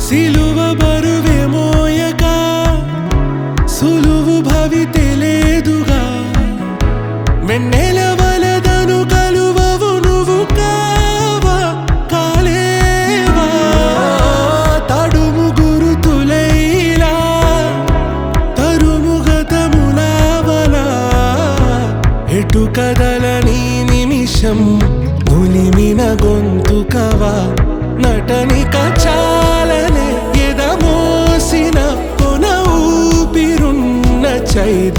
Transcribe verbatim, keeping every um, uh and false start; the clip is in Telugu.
సిలువ బరువే మోయక సులువు భవితే లేదుగా వెన్నెల వలదను కలువవు నువ్వు కావా కాలేవా తడుము గురుతులైలా తరుము గతములావలా ఎటు కదలని నిమిషం నులిమిన గొంతుకవా నటనిక చాలనే ఎదమోసిన కొన ఊపిరున్న చైత